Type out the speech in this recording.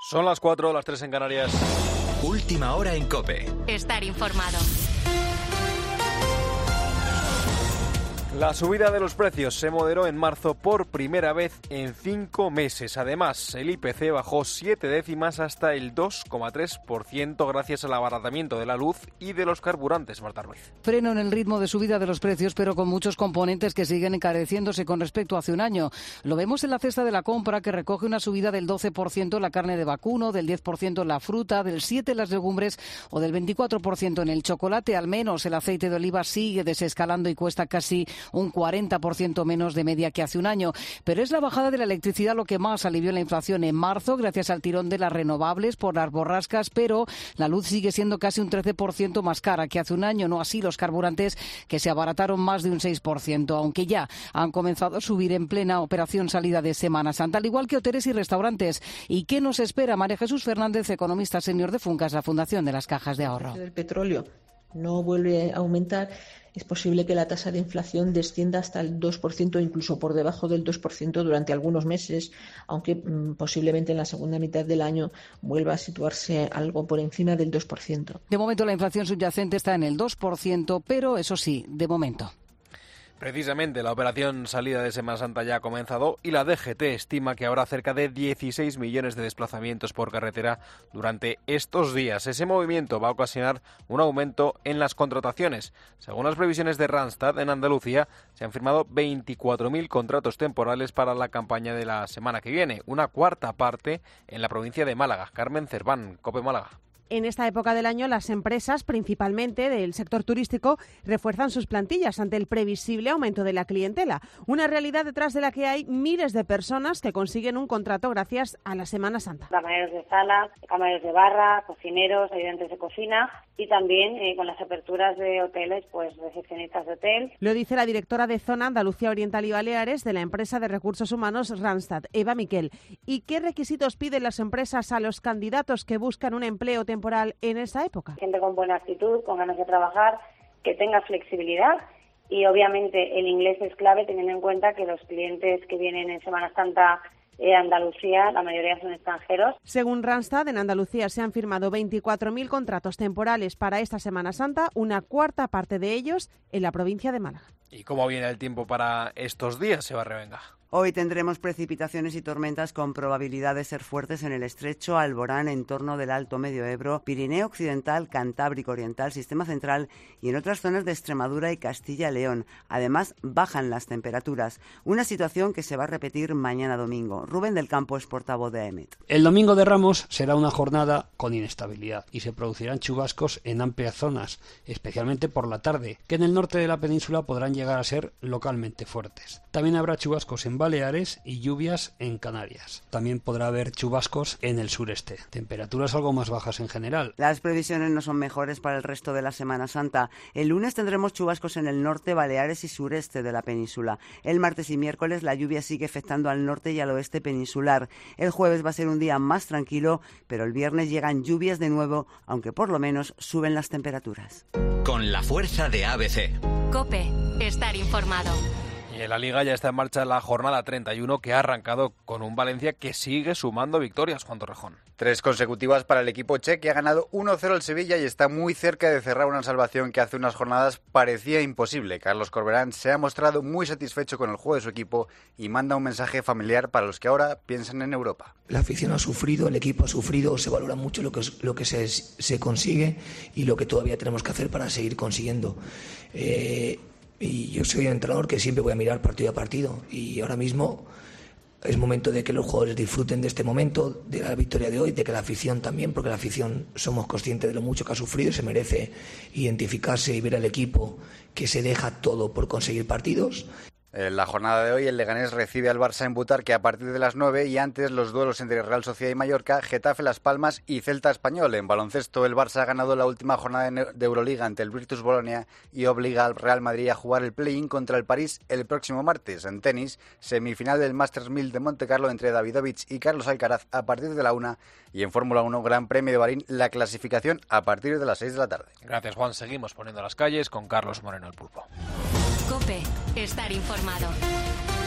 Son las 4, las 3 en Canarias. Última hora en COPE. Estar informado. La subida de los precios se moderó en marzo por primera vez en 5 meses. Además, el IPC bajó 7 décimas hasta el 2,3% gracias al abaratamiento de la luz y de los carburantes. Marta Ruiz. Freno en el ritmo de subida de los precios, pero con muchos componentes que siguen encareciéndose con respecto a hace un año. Lo vemos en la cesta de la compra, que recoge una subida del 12% en la carne de vacuno, del 10% en la fruta, del 7% en las legumbres o del 24% en el chocolate. Al menos el aceite de oliva sigue desescalando y cuesta casi un 40% menos de media que hace un año. Pero es la bajada de la electricidad lo que más alivió la inflación en marzo, gracias al tirón de las renovables por las borrascas, pero la luz sigue siendo casi un 13% más cara que hace un año, no así los carburantes, que se abarataron más de un 6%, aunque ya han comenzado a subir en plena operación salida de Semana Santa, al igual que hoteles y restaurantes. ¿Y qué nos espera? María Jesús Fernández, economista senior de Funcas, la Fundación de las Cajas de Ahorro. El petróleo no vuelve a aumentar, es posible que la tasa de inflación descienda hasta el 2%, incluso por debajo del 2% durante algunos meses, aunque posiblemente en la segunda mitad del año vuelva a situarse algo por encima del 2%. De momento la inflación subyacente está en el 2%, pero eso sí, de momento. Precisamente la operación salida de Semana Santa ya ha comenzado y la DGT estima que habrá cerca de 16 millones de desplazamientos por carretera durante estos días. Ese movimiento va a ocasionar un aumento en las contrataciones. Según las previsiones de Randstad, en Andalucía se han firmado 24.000 contratos temporales para la campaña de la semana que viene, una cuarta parte en la provincia de Málaga. Carmen Cerván, COPE Málaga. En esta época del año, las empresas, principalmente del sector turístico, refuerzan sus plantillas ante el previsible aumento de la clientela. Una realidad detrás de la que hay miles de personas que consiguen un contrato gracias a la Semana Santa. Camareros de sala, camareros de barra, cocineros, ayudantes de cocina y también con las aperturas de hoteles, pues recepcionistas de hotel. Lo dice la directora de Zona Andalucía Oriental y Baleares de la empresa de recursos humanos Randstad, Eva Miquel. ¿Y qué requisitos piden las empresas a los candidatos que buscan un empleo temporal en esa época? Gente con buena actitud, con ganas de trabajar, que tenga flexibilidad y obviamente el inglés es clave, teniendo en cuenta que los clientes que vienen en Semana Santa a Andalucía, la mayoría son extranjeros. Según Randstad, en Andalucía se han firmado 24.000 contratos temporales para esta Semana Santa, una cuarta parte de ellos en la provincia de Málaga. ¿Y cómo viene el tiempo para estos días, Eva Revenga? Hoy tendremos precipitaciones y tormentas con probabilidad de ser fuertes en el estrecho, Alborán, entorno del Alto Medio Ebro, Pirineo Occidental, Cantábrico Oriental, Sistema Central y en otras zonas de Extremadura y Castilla-León. Además, bajan las temperaturas, una situación que se va a repetir mañana domingo. Rubén del Campo es portavoz de AEMET. El domingo de Ramos será una jornada con inestabilidad y se producirán chubascos en amplias zonas, especialmente por la tarde, que en el norte de la península podrán llegar a ser localmente fuertes. También habrá chubascos en Baleares y lluvias en Canarias. También podrá haber chubascos en el sureste. Temperaturas algo más bajas en general. Las previsiones no son mejores para el resto de la Semana Santa. El lunes tendremos chubascos en el norte, Baleares y sureste de la península. El martes y miércoles la lluvia sigue afectando al norte y al oeste peninsular. El jueves va a ser un día más tranquilo, pero el viernes llegan lluvias de nuevo, aunque por lo menos suben las temperaturas. Con la fuerza de ABC. COPE. Estar informado. Y en la Liga ya está en marcha la jornada 31 que ha arrancado con un Valencia que sigue sumando victorias, Juan Torrejón. 3 consecutivas para el equipo che, que ha ganado 1-0 al Sevilla y está muy cerca de cerrar una salvación que hace unas jornadas parecía imposible. Carlos Corberán se ha mostrado muy satisfecho con el juego de su equipo y manda un mensaje familiar para los que ahora piensan en Europa. La afición ha sufrido, el equipo ha sufrido, se valora mucho lo que se consigue y lo que todavía tenemos que hacer para seguir consiguiendo. Y yo soy un entrenador que siempre voy a mirar partido a partido y ahora mismo es momento de que los jugadores disfruten de este momento, de la victoria de hoy, de que la afición también, porque la afición somos conscientes de lo mucho que ha sufrido y se merece identificarse y ver al equipo que se deja todo por conseguir partidos. En la jornada de hoy el Leganés recibe al Barça en Butarque a partir de las 9 y antes los duelos entre Real Sociedad y Mallorca, Getafe Las Palmas y Celta Español. En baloncesto el Barça ha ganado la última jornada de Euroliga ante el Virtus Bolonia y obliga al Real Madrid a jugar el play-in contra el París el próximo martes. En tenis, semifinal del Masters 1000 de Montecarlo entre Davidovich y Carlos Alcaraz a partir de la 1 y en Fórmula 1 Gran Premio de Bahrein la clasificación a partir de las 6 de la tarde. Gracias, Juan. Seguimos poniendo las calles con Carlos Moreno el Pulpo. COPE. Estar informado.